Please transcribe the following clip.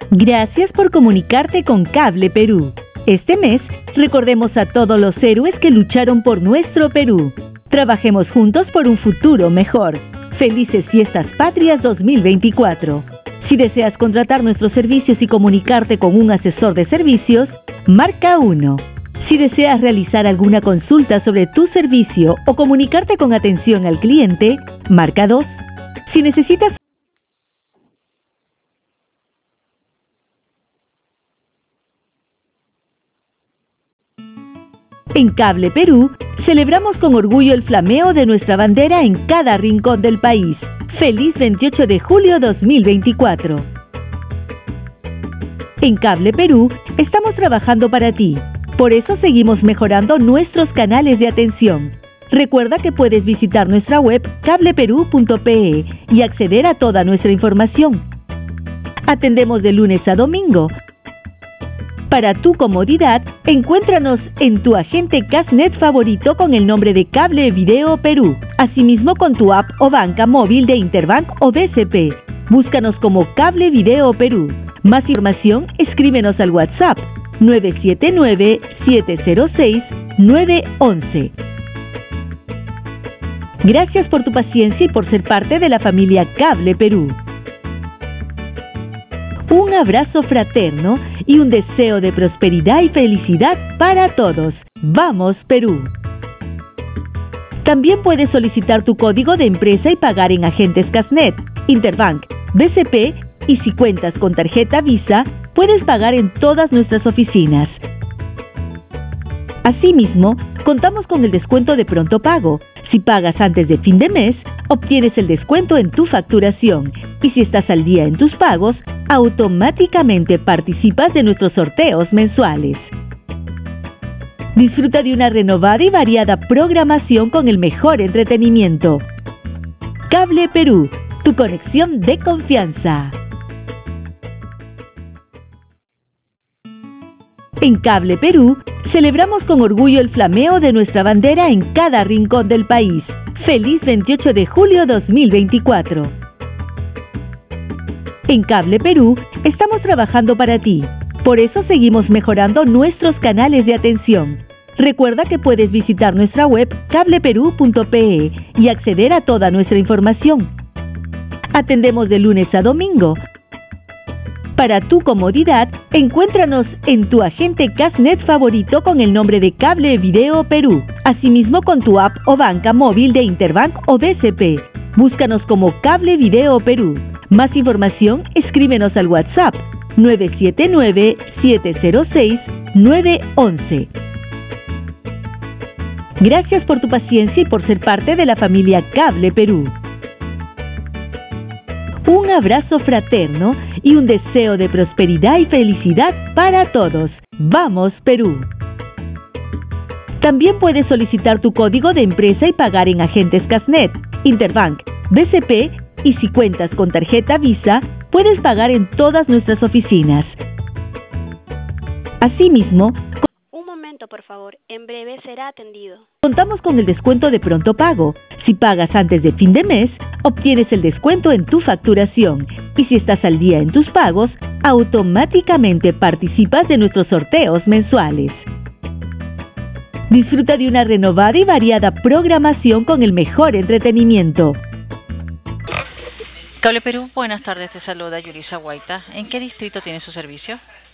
Gracias por comunicarte con Cable Perú. Este mes, recordemos a todos los héroes que lucharon por nuestro Perú. Trabajemos juntos por un futuro mejor. Felices Fiestas Patrias 2024. Si deseas contratar nuestros servicios y comunicarte con un asesor de servicios, marca 1. Si deseas realizar alguna consulta sobre tu servicio o comunicarte con atención al cliente, marca 2. Si necesitas En Cable Perú, celebramos con orgullo el flameo de nuestra bandera en cada rincón del país. ¡Feliz 28 de julio 2024! En Cable Perú, estamos trabajando para ti. Por eso seguimos mejorando nuestros canales de atención. Recuerda que puedes visitar nuestra web cableperú.pe y acceder a toda nuestra información. Atendemos de lunes a domingo. Para tu comodidad, encuéntranos en tu agente Casnet favorito con el nombre de Cable Video Perú. Asimismo con tu app o banca móvil de Interbank o BCP. Búscanos como Cable Video Perú. Más información, escríbenos al WhatsApp 979-706-911. Gracias por tu paciencia y por ser parte de la familia Cable Perú. Un abrazo fraterno y un deseo de prosperidad y felicidad para todos. ¡Vamos, Perú! También puedes solicitar tu código de empresa y pagar en agentes Casnet, Interbank, BCP y si cuentas con tarjeta Visa, puedes pagar en todas nuestras oficinas. Asimismo, contamos con el descuento de pronto pago. Si pagas antes de fin de mes, obtienes el descuento en tu facturación. Y si estás al día en tus pagos, automáticamente participas de nuestros sorteos mensuales. Disfruta de una renovada y variada programación con el mejor entretenimiento. Cable Perú, tu conexión de confianza. En Cable Perú, celebramos con orgullo el flameo de nuestra bandera en cada rincón del país. ¡Feliz 28 de julio 2024! En Cable Perú, estamos trabajando para ti. Por eso seguimos mejorando nuestros canales de atención. Recuerda que puedes visitar nuestra web cableperú.pe y acceder a toda nuestra información. Atendemos de lunes a domingo. Para tu comodidad, encuéntranos en tu agente Casnet favorito con el nombre de Cable Video Perú. Asimismo con tu app o banca móvil de Interbank o BCP. Búscanos como Cable Video Perú. Más información, escríbenos al WhatsApp 979-706-911. Gracias por tu paciencia y por ser parte de la familia Cable Perú. Un abrazo fraterno y un deseo de prosperidad y felicidad para todos. ¡Vamos, Perú! También puedes solicitar tu código de empresa y pagar en agentes Casnet, Interbank, BCP y si cuentas con tarjeta Visa, puedes pagar en todas nuestras oficinas. Asimismo, Un momento, por favor. En breve será atendido. Contamos con el descuento de pronto pago. Si pagas antes de fin de mes, obtienes el descuento en tu facturación. Y si estás al día en tus pagos, automáticamente participas de nuestros sorteos mensuales. Disfruta de una renovada y variada programación con el mejor entretenimiento. Cable Perú, buenas tardes, te saluda Yurisa Guaita. ¿En qué distrito tiene su servicio?